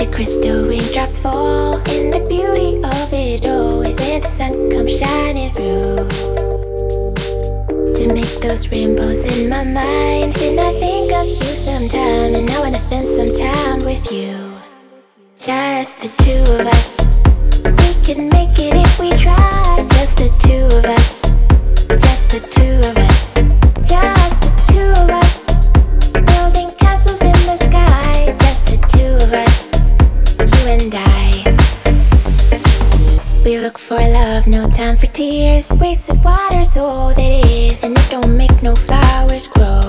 crystal raindrops fall, and the beauty of it all is when the sun comes shining through to make those rainbows in my mind. When I think of you sometime, and I wanna spend some time with you. Just the two of us. We can make it if we try. Just the two of us. Just the two of us. Just the two of us. Building castles in the sky. Just the two of us. You and I. We look for love, no time for tears. Wasted water's all that is, and it don't make no flowers grow.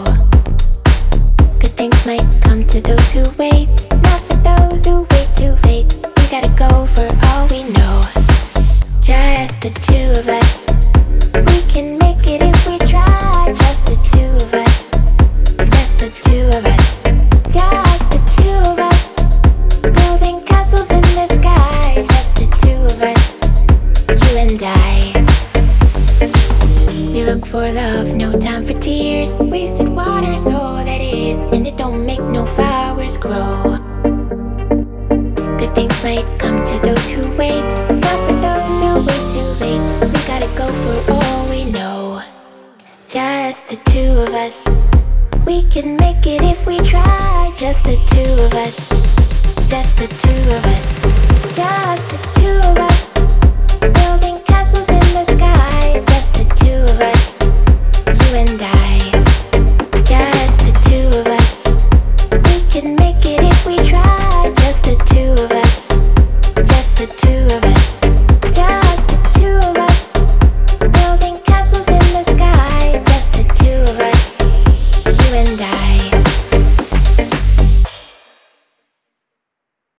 Good things might come to those who wait, not for those who wait too late. We gotta go for all we know. Just the two of us. We can make it if we try. Just the two of us. Just the two of us. Just the two of us. Building castles in the sky. Just the two of us. You and I. We look for love, no time for tears. Wasted water's all that is, and it don't make no flowers grow. Good things might come to those who wait, not for those who wait too late. We gotta go for all we know. Just the two of us. We can make it if we try. Just the two of us. Just the two of us. Just the two of us. Building castles in the sky. Just the two of us. You and I.